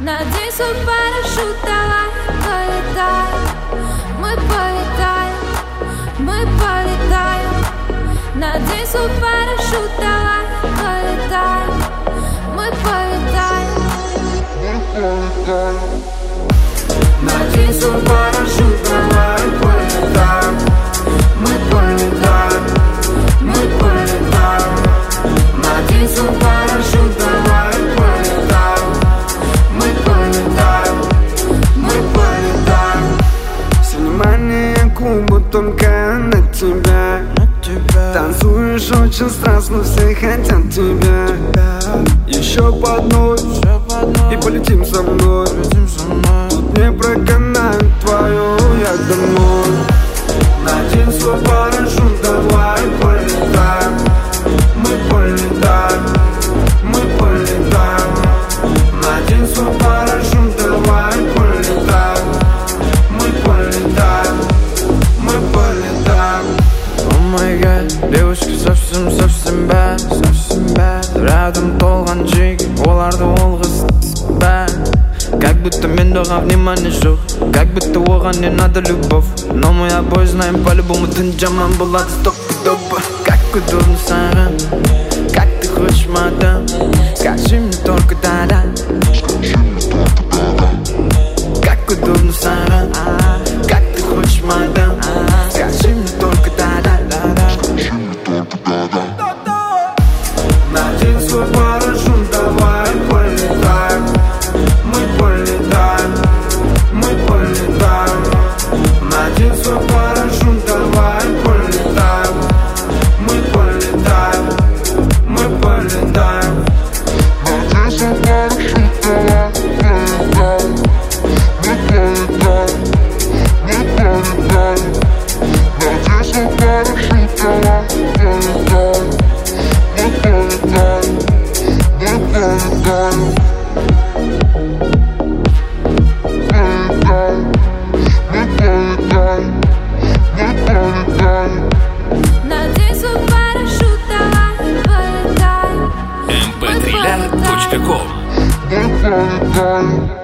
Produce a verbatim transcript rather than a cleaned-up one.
Надень свой парашют, давай полетаем. Мы полетаем, мы полетаем. Надень свой парашют, давай полетаем. Мы полетаем, мы полетаем. Надень свой парашют, давай полетаем. Мы полетаем, мы полетаем. Надень свой парашют, давай полетаем. Мы полетаем, мы полетаем. Все внимание клуба только на тебя. Танцуешь очень страстно, все хотят тебя. Еще по одной и полетим со мной. Тут не проканает твою, я домой. Надень свой парашют, давай полетаем. Мы полетаем, мы полетаем. Надень свой парашют, давай полетаем. Мы полетаем, мы полетаем. О май гад, девушка совсем, совсем bad, совсем bad. Рядом толған жиги, оларды ол қыз bad. Как будто мен доған внимание жоқ, как будто оған не надо любовь. Но мы обои знаем по-любому түн жаман болады стопудово. Как удобно саған, как ты хочешь, мадам. Скажи мне только да-да. Как удобно саған, как ты хочешь, мадам. Скажи мне только да-да. Надень свой парашют, давай полетаем. Мы полетаем, мы полетаем. Надень свой парашют, давай полетаем. Мы полетаем, мы полетаем. Надень свой парашют, давай полетаем. Мы полетаем, мы полетаем. Надень свой парашют, давай полетаем. Мы полетаем, мы полетаем. Надень свой парашют, давай полетаем. эм пэ три точка ком. Мы полетаем.